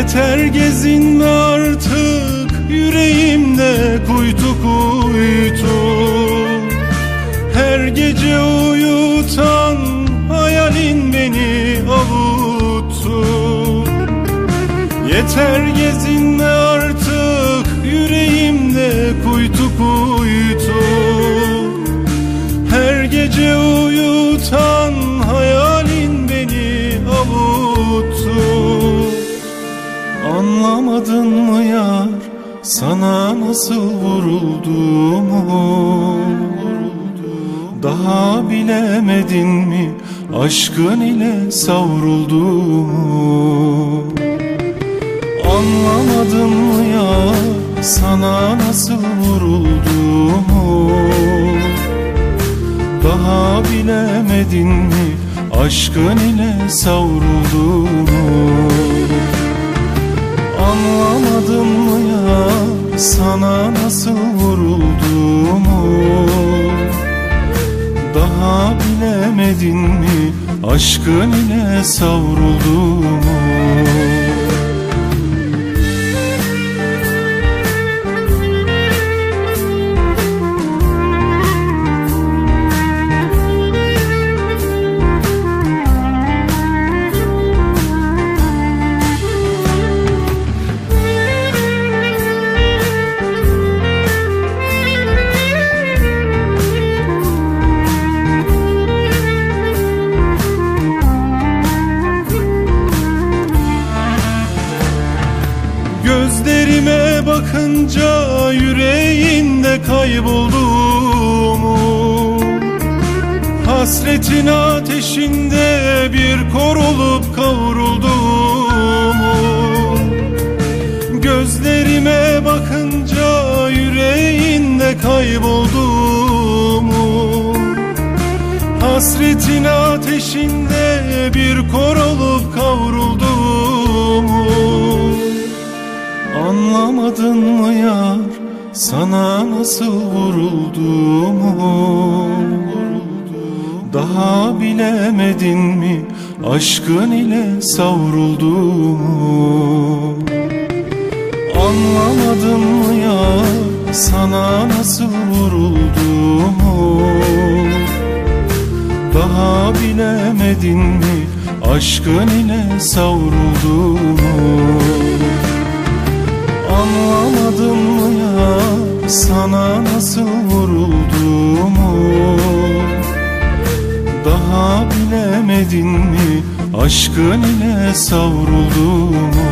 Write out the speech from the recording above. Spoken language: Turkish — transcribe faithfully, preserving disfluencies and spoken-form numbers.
Yeter gezinme artık yüreğimde kuytu kuytu. Her gece uyutan hayalin beni avuttu. Yeter gezinme artık yüreğimde kuytu kuytu. Her gece uyutan hayalin beni avuttu. Anlamadın mı yar, sana nasıl vurulduğumu? Daha bilemedin mi aşkın ile savrulduğumu? Anlamadın mı yar, sana nasıl vurulduğumu? Daha bilemedin mi aşkın ile savrulduğumu? Anlamadın mı ya, sana nasıl vurulduğumu? Daha bilemedin mi aşkın ile savrulduğumu? Gözlerime bakınca yüreğinde kaybolduğumu, hasretin ateşinde bir kor olup kavrulduğumu. Gözlerime bakınca yüreğinde kaybolduğumu, hasretin ateşinde bir kor olup kavrulduğumu. Anlamadın mı yar, sana nasıl vurulduğumu? Daha bilemedin mi aşkın ile savrulduğumu? Anlamadın mı yar, sana nasıl vurulduğumu? Daha bilemedin mi aşkın ile savrulduğumu? Anlamadın mı ya, sana nasıl vurulduğumu? Daha bilemedin mi aşkın ile savrulduğumu?